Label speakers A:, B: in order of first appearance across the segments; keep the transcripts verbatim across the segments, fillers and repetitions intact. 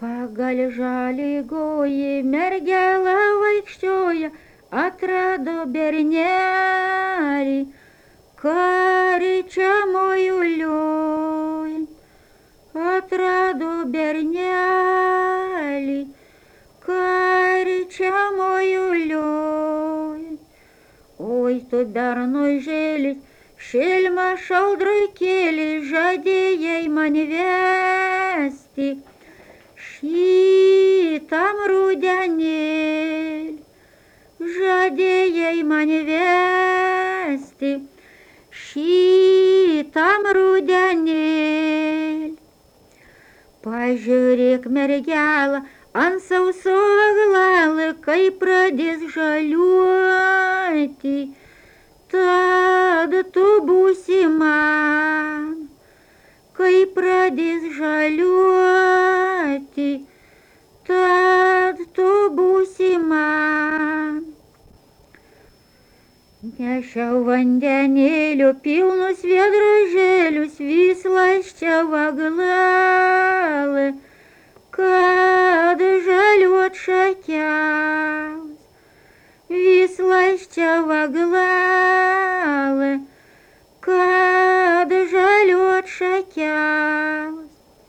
A: Pagal žaligoji mergelą vaikščioja, atrado bernelį, karčiamojo lioj. Atrado bernelį, karčiamojo lioj. Oi, tu bernužėlis, šilma šaudroj kėlė, žadėjai man vesti šitam rudenėlį, žadėjai man vesti šitam rudenėlį. Pažiūrėk, mergelą, ant sauso aglalą, kai pradės žaliuoti, tad tu būsi man. Kai pradės žaliuoti, tad tu būsi man. Nešiau vandenėlių pilnus vėdražėlius, vis laisčiau aglalą, kad žaliuot šakels. Vis laisčiau aglalą, kad žaliuot šakels.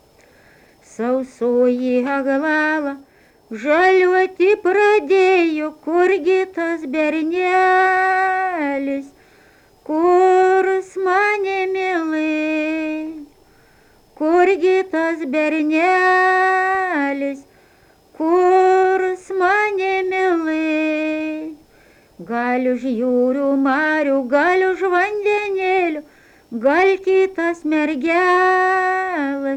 A: Sausoji aglala žaliuoti pradėjo, kurgi tas bernelis, kurs mane mielai, kurgi tas bernelis, kurs mane mielai. Gal už jūrų marių, gal už vandenėlių, gal kitas mergelas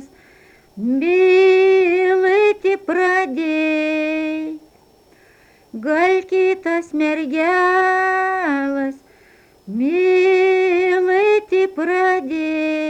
A: mylėti pradėjai. Gal kitas mergelas mylėti pradėjai.